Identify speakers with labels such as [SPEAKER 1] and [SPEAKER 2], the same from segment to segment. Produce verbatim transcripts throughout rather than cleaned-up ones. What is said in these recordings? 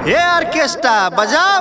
[SPEAKER 1] ए orchestra बजाओ।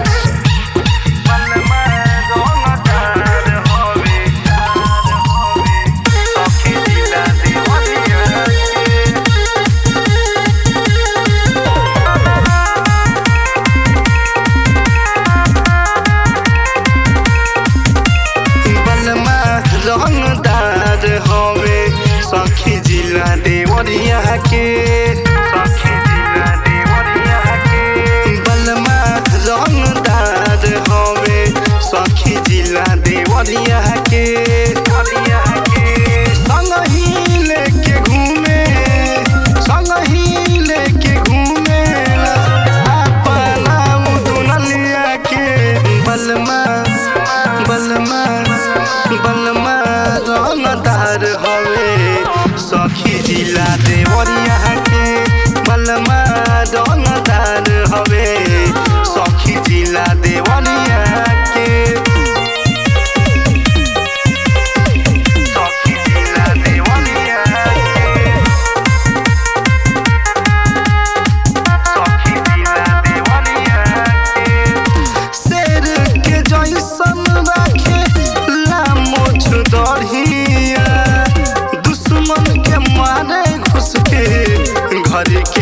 [SPEAKER 1] रंगदार हवे सखी जिला देवरिया के, सखी जिला देवरिया के। बलमा रंगदार हवे सखी जिला देवरिया के, देवरिया के। संग ही लेके घूमे, संग ही लेके घूमे अपना दुनलिया के। बलमा बलमा बलमा रंगदार हवे सखी जिला देवरिया के। बलमा रंगदार हवे सखी जिला देवरिया के, सखी जिला देवरिया के, सखी जिला देवरिया के। शेर के जैसन राखे लामोछ दढ़िया, दुश्मन के मारे घुस के घर के